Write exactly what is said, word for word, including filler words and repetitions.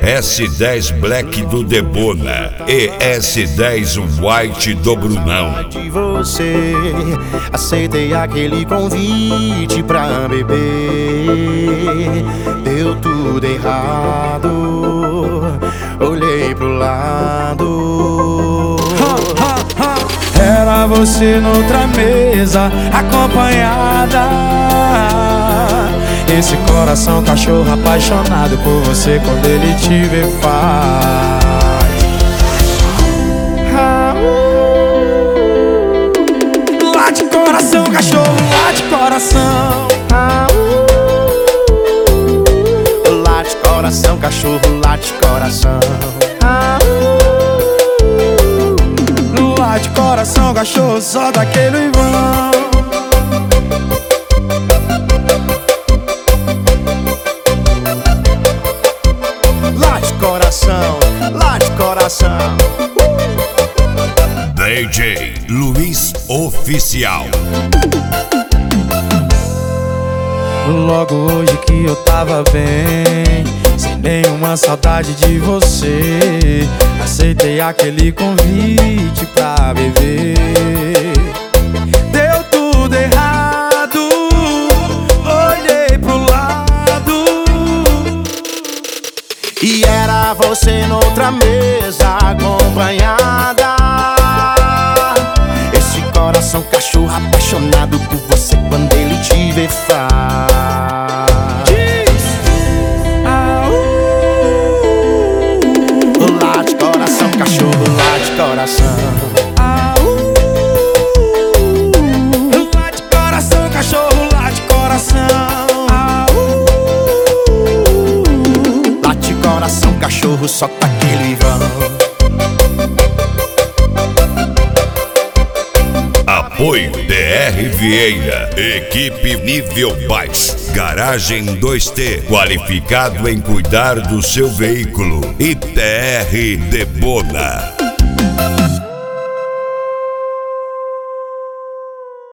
S dez Black do Debona e S dez White do Brunão. De você, aceitei aquele convite pra beber. Deu tudo errado, olhei pro lado. Era você noutra mesa, acompanhada. Esse coração cachorro apaixonado por você, quando ele te vê faz. Ah, uh. Late coração, cachorro, late coração. Ah, uh. Late coração, cachorro, late coração. Ah, uh. Late coração, cachorro, só daquele vão. Coração, late coração. D J Luiz Oficial. Logo hoje que eu tava bem, sem nenhuma saudade de você, aceitei aquele convite pra beber. Deu tudo errado, olhei pro lado e era você noutra mesa, acompanhada. Esse coração cachorro apaixonado por você, quando ele te vê faz. Ah, uh. Late coração, cachorro, late coração. Ah, uh. Late coração, cachorro, late coração. Coração, cachorro, só tá aquele vão. Apoio D R Vieira, equipe nível baixo, Garagem dois T, qualificado em cuidar do seu veículo. I P R Debona.